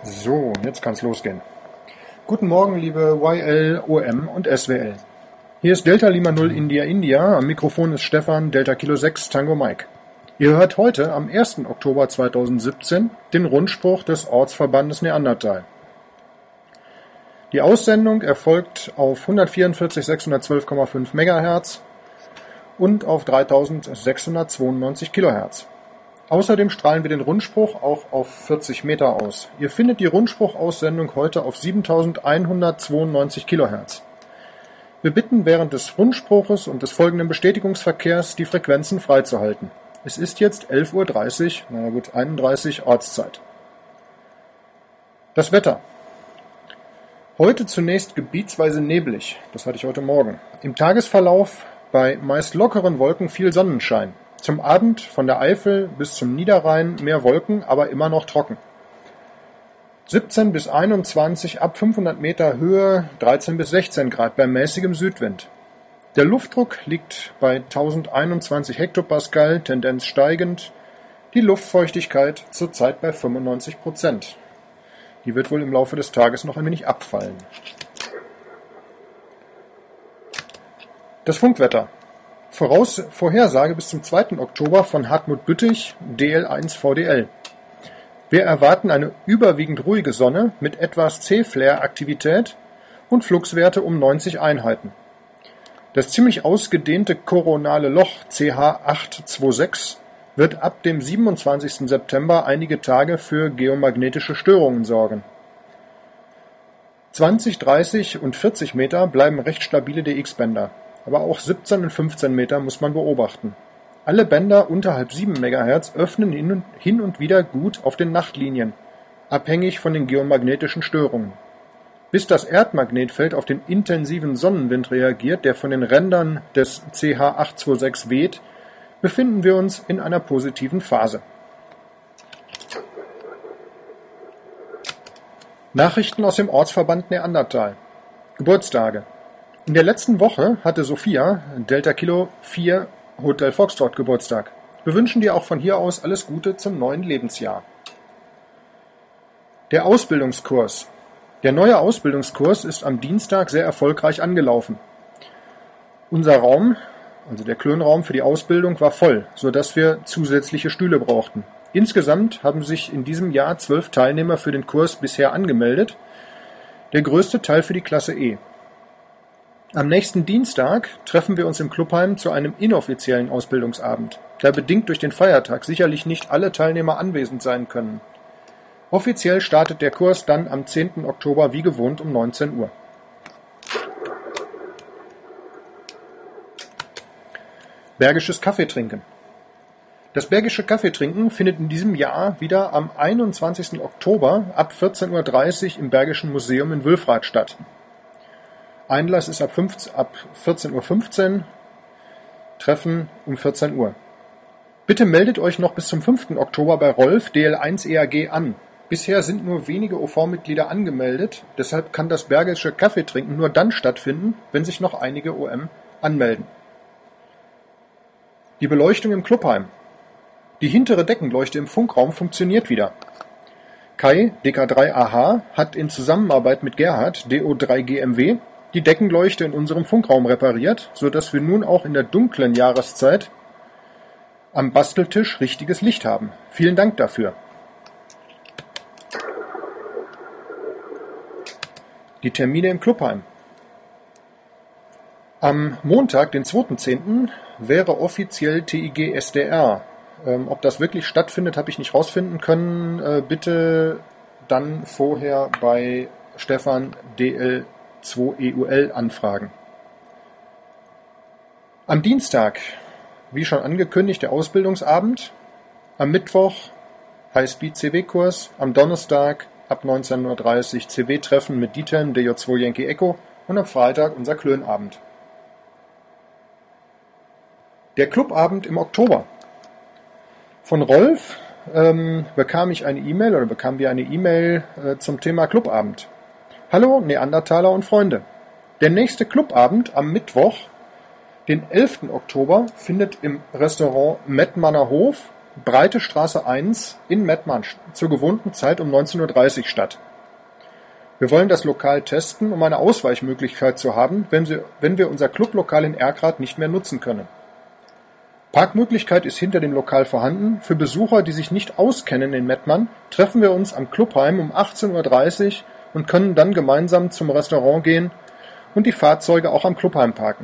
So, jetzt kann's losgehen. Guten Morgen, liebe YL, OM und SWL. Hier ist Delta Lima 0 India India, am Mikrofon ist Stefan, Delta Kilo 6 Tango Mike. Ihr hört heute, am 1. Oktober 2017, den Rundspruch des Ortsverbandes Neandertal. Die Aussendung erfolgt auf 144.612,5 MHz und auf 3.692 kHz. Außerdem strahlen wir den Rundspruch auch auf 40 Meter aus. Ihr findet die Rundspruchaussendung heute auf 7.192 kHz. Wir bitten während des Rundspruches und des folgenden Bestätigungsverkehrs die Frequenzen freizuhalten. Es ist jetzt 11.30 Uhr, 31 Ortszeit. Das Wetter. Heute zunächst gebietsweise neblig, das hatte ich heute Morgen. Im Tagesverlauf bei meist lockeren Wolken viel Sonnenschein. Zum Abend von der Eifel bis zum Niederrhein mehr Wolken, aber immer noch trocken. 17 bis 21 ab 500 Meter Höhe, 13 bis 16 Grad bei mäßigem Südwind. Der Luftdruck liegt bei 1021 Hektopascal, Tendenz steigend. Die Luftfeuchtigkeit zurzeit bei 95%. Die wird wohl im Laufe des Tages noch ein wenig abfallen. Das Funkwetter. Vorhersage bis zum 2. Oktober von Hartmut Büttich, DL1 VDL. Wir erwarten eine überwiegend ruhige Sonne mit etwas C-Flare-Aktivität und Fluxwerte um 90 Einheiten. Das ziemlich ausgedehnte koronale Loch CH826 wird ab dem 27. September einige Tage für geomagnetische Störungen sorgen. 20, 30 und 40 Meter bleiben recht stabile DX-Bänder. Aber auch 17 und 15 Meter muss man beobachten. Alle Bänder unterhalb 7 MHz öffnen hin und wieder gut auf den Nachtlinien, abhängig von den geomagnetischen Störungen. Bis das Erdmagnetfeld auf den intensiven Sonnenwind reagiert, der von den Rändern des CH826 weht, befinden wir uns in einer positiven Phase. Nachrichten aus dem Ortsverband Neandertal. Geburtstage. In der letzten Woche hatte Sophia, Delta Kilo 4, Hotel Foxtrot Geburtstag. Wir wünschen dir auch von hier aus alles Gute zum neuen Lebensjahr. Der Ausbildungskurs. Der neue Ausbildungskurs ist am Dienstag sehr erfolgreich angelaufen. Unser Raum, also der Klönraum für die Ausbildung, war voll, sodass wir zusätzliche Stühle brauchten. Insgesamt haben sich in diesem Jahr 12 Teilnehmer für den Kurs bisher angemeldet, der größte Teil für die Klasse E. Am nächsten Dienstag treffen wir uns im Clubheim zu einem inoffiziellen Ausbildungsabend, da bedingt durch den Feiertag sicherlich nicht alle Teilnehmer anwesend sein können. Offiziell startet der Kurs dann am 10. Oktober wie gewohnt um 19 Uhr. Bergisches Kaffeetrinken. Das Bergische Kaffeetrinken findet in diesem Jahr wieder am 21. Oktober ab 14.30 Uhr im Bergischen Museum in Wülfrath statt. Einlass ist ab 14.15 Uhr, Treffen um 14 Uhr. Bitte meldet euch noch bis zum 5. Oktober bei Rolf DL1 EAG an. Bisher sind nur wenige OV-Mitglieder angemeldet, deshalb kann das Bergische Kaffeetrinken nur dann stattfinden, wenn sich noch einige OM anmelden. Die Beleuchtung im Clubheim. Die hintere Deckenleuchte im Funkraum funktioniert wieder. Kai, DK3AH, hat in Zusammenarbeit mit Gerhard, DO3GMW, die Deckenleuchte in unserem Funkraum repariert, sodass wir nun auch in der dunklen Jahreszeit am Basteltisch richtiges Licht haben. Vielen Dank dafür. Die Termine im Clubheim. Am Montag, den 2.10., wäre offiziell TIG SDR. Ob das wirklich stattfindet, habe ich nicht rausfinden können. Bitte dann vorher bei Stefan DL2 EUL anfragen. Am Dienstag, wie schon angekündigt, der Ausbildungsabend. Am Mittwoch High-Speed-CW-Kurs. Am Donnerstag ab 19.30 Uhr CW-Treffen mit Dietem, DJ2 Yankee Echo. Und am Freitag unser Klönabend. Der Clubabend im Oktober. Von Rolf bekamen wir eine E-Mail zum Thema Clubabend. Hallo Neandertaler und Freunde. Der nächste Clubabend am Mittwoch, den 11. Oktober, findet im Restaurant Mettmanner Hof Breite Straße 1 in Mettmann zur gewohnten Zeit um 19:30 Uhr statt. Wir wollen das Lokal testen, um eine Ausweichmöglichkeit zu haben, wenn wir unser Clublokal in Erkrath nicht mehr nutzen können. Parkmöglichkeit ist hinter dem Lokal vorhanden. Für Besucher, die sich nicht auskennen in Mettmann, treffen wir uns am Clubheim um 18:30 Uhr und können dann gemeinsam zum Restaurant gehen und die Fahrzeuge auch am Clubheim parken.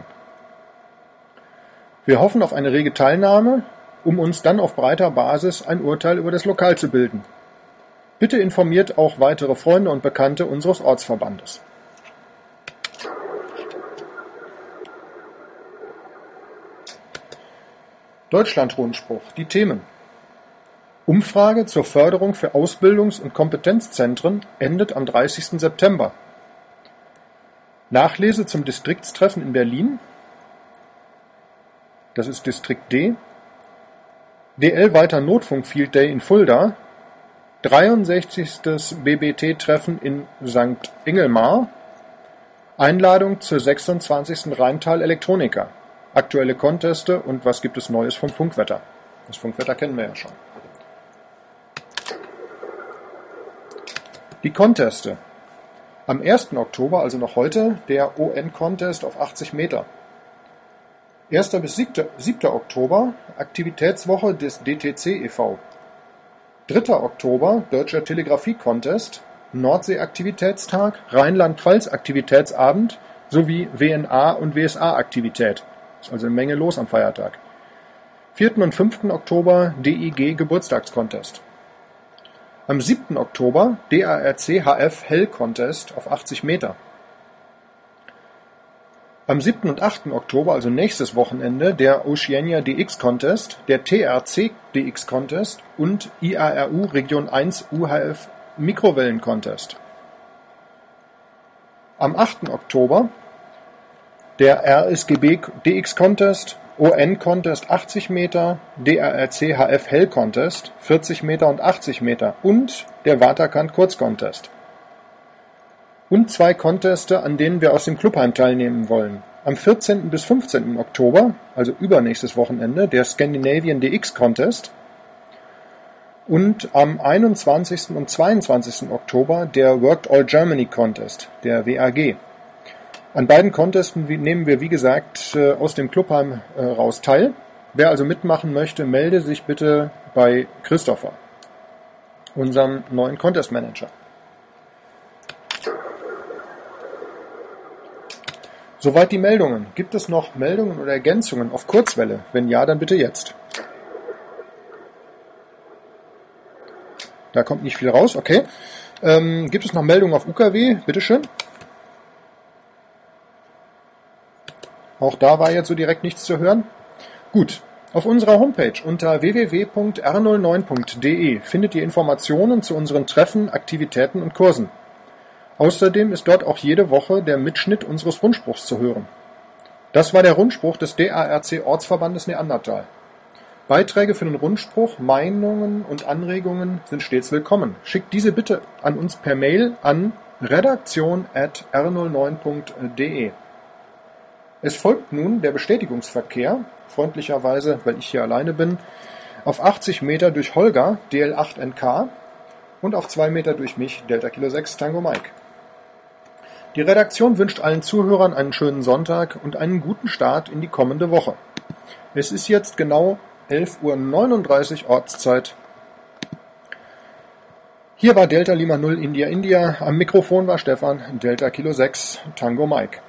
Wir hoffen auf eine rege Teilnahme, um uns dann auf breiter Basis ein Urteil über das Lokal zu bilden. Bitte informiert auch weitere Freunde und Bekannte unseres Ortsverbandes. Deutschland-Rundspruch. Die Themen: Umfrage zur Förderung für Ausbildungs- und Kompetenzzentren endet am 30. September. Nachlese zum Distriktstreffen in Berlin. Das ist Distrikt D. DL Weiter Notfunk Field Day in Fulda. 63. BBT-Treffen in St. Ingelmar. Einladung zur 26. Rheintal Elektronika. Aktuelle Conteste und was gibt es Neues vom Funkwetter? Das Funkwetter kennen wir ja schon. Die Conteste. Am 1. Oktober, also noch heute, der ON-Contest auf 80 Meter. 1. bis 7. Oktober, Aktivitätswoche des DTC e.V. 3. Oktober, Deutscher Telegrafie-Contest, Nordsee-Aktivitätstag, Rheinland-Pfalz-Aktivitätsabend sowie WNA- und WSA-Aktivität. Ist also eine Menge los am Feiertag. 4. und 5. Oktober, DIG-Geburtstagscontest. Am 7. Oktober, DARC-HF Hell-Contest auf 80 Meter. Am 7. und 8. Oktober, also nächstes Wochenende, der Oceania DX Contest, der TRC DX Contest und IARU Region 1 UHF Mikrowellen Contest. Am 8. Oktober der RSGB DX Contest, ON Contest 80 Meter, DARC HF Hell Contest 40 Meter und 80 Meter und der Waterkant Kurz Contest. Und 2 Conteste, an denen wir aus dem Clubheim teilnehmen wollen. Am 14. bis 15. Oktober, also übernächstes Wochenende, der Scandinavian DX Contest. Und am 21. und 22. Oktober der Worked All Germany Contest, der WAG. An beiden Contesten nehmen wir, wie gesagt, aus dem Clubheim raus teil. Wer also mitmachen möchte, melde sich bitte bei Christopher, unserem neuen Contest Manager. Soweit die Meldungen. Gibt es noch Meldungen oder Ergänzungen auf Kurzwelle? Wenn ja, dann bitte jetzt. Da kommt nicht viel raus, okay. Gibt es noch Meldungen auf UKW? Bitteschön. Auch da war jetzt so direkt nichts zu hören. Gut, auf unserer Homepage unter www.r09.de findet ihr Informationen zu unseren Treffen, Aktivitäten und Kursen. Außerdem ist dort auch jede Woche der Mitschnitt unseres Rundspruchs zu hören. Das war der Rundspruch des DARC Ortsverbandes Neandertal. Beiträge für den Rundspruch, Meinungen und Anregungen sind stets willkommen. Schickt diese bitte an uns per Mail an redaktion@r09.de. Es folgt nun der Bestätigungsverkehr, freundlicherweise, weil ich hier alleine bin, auf 80 Meter durch Holger, DL8NK, und auf 2 Meter durch mich, Delta Kilo 6 Tango Mike. Die Redaktion wünscht allen Zuhörern einen schönen Sonntag und einen guten Start in die kommende Woche. Es ist jetzt genau 11:39 Uhr Ortszeit. Hier war Delta Lima 0 India India, am Mikrofon war Stefan, Delta Kilo 6 Tango Mike.